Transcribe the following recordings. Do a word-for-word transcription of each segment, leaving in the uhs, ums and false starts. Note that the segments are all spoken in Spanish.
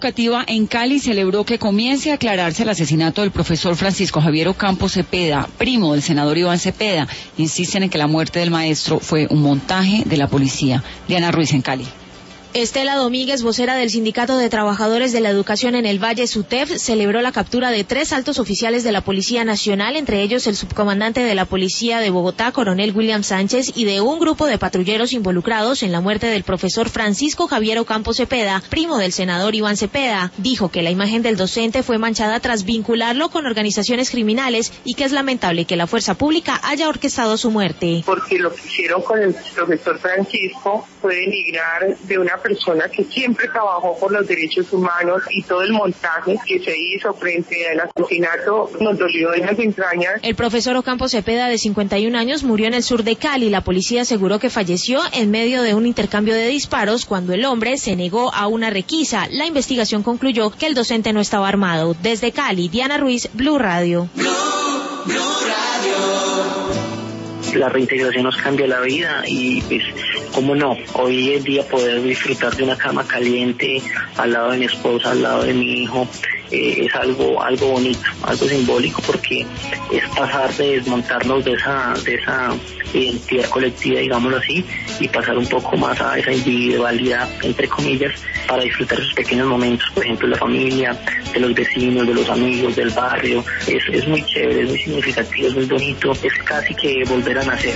educativa en Cali celebró que comience a aclararse el asesinato del profesor Francisco Javier Ocampo Cepeda, primo del senador Iván Cepeda. Insisten en que la muerte del maestro fue un montaje de la policía. Diana Ruiz en Cali. Estela Domínguez, vocera del Sindicato de Trabajadores de la Educación en el Valle, SUTEF, celebró la captura de tres altos oficiales de la Policía Nacional, entre ellos el subcomandante de la Policía de Bogotá, coronel William Sánchez, y de un grupo de patrulleros involucrados en la muerte del profesor Francisco Javier Ocampo Cepeda, primo del senador Iván Cepeda. Dijo que la imagen del docente fue manchada tras vincularlo con organizaciones criminales y que es lamentable que la fuerza pública haya orquestado su muerte. Porque lo que hicieron con el profesor Francisco fue denigrar de una persona que siempre trabajó por los derechos humanos, y todo el montaje que se hizo frente al asesinato nos dolió en las entrañas. El profesor Ocampo Cepeda, de cincuenta y un años, murió en el sur de Cali. La policía aseguró que falleció en medio de un intercambio de disparos cuando el hombre se negó a una requisa. La investigación concluyó que el docente no estaba armado. Desde Cali, Diana Ruiz, Blue Radio. Blue, Blue Radio. La reintegración nos cambia la vida y pues, cómo no, hoy en día poder disfrutar de una cama caliente al lado de mi esposa, al lado de mi hijo, eh, es algo algo bonito, algo simbólico, porque es pasar de desmontarnos de esa de esa identidad colectiva, digámoslo así, y pasar un poco más a esa individualidad, entre comillas, para disfrutar esos pequeños momentos, por ejemplo, de la familia, de los vecinos, de los amigos, del barrio. Es, es muy chévere, es muy significativo, es muy bonito, es casi que volver a nacer.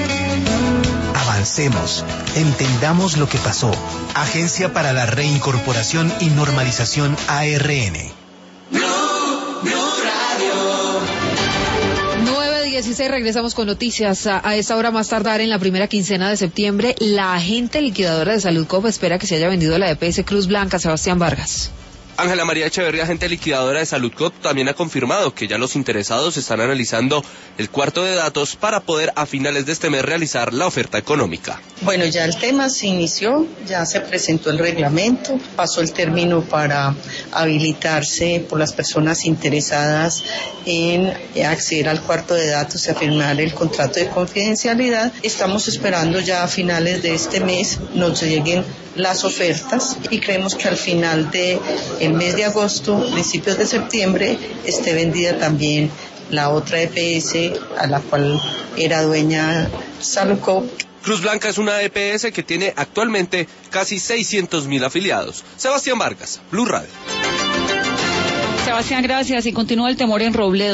Avancemos, entendamos lo que pasó. Agencia para la Reincorporación y Normalización A R N. Blue, Blue Radio. nueve dieciséis, regresamos con noticias. A, a esta hora, más tardar en la primera quincena de septiembre, la agente liquidadora de Saludcop espera que se haya vendido la E P S Cruz Blanca. Sebastián Vargas. Ángela María Echeverría, agente liquidadora de Saludcop, también ha confirmado que ya los interesados están analizando el cuarto de datos para poder a finales de este mes realizar la oferta económica. Bueno, ya el tema se inició, ya se presentó el reglamento, pasó el término para habilitarse por las personas interesadas en acceder al cuarto de datos y a firmar el contrato de confidencialidad. Estamos esperando ya a finales de este mes nos lleguen las ofertas y creemos que al final de el mes de agosto, principios de septiembre, esté vendida también la otra E P S a la cual era dueña Saludcop. Cruz Blanca es una E P S que tiene actualmente casi seiscientos mil afiliados. Sebastián Vargas, Blue Radio. Sebastián, gracias. Y continúa el temor en Robledo.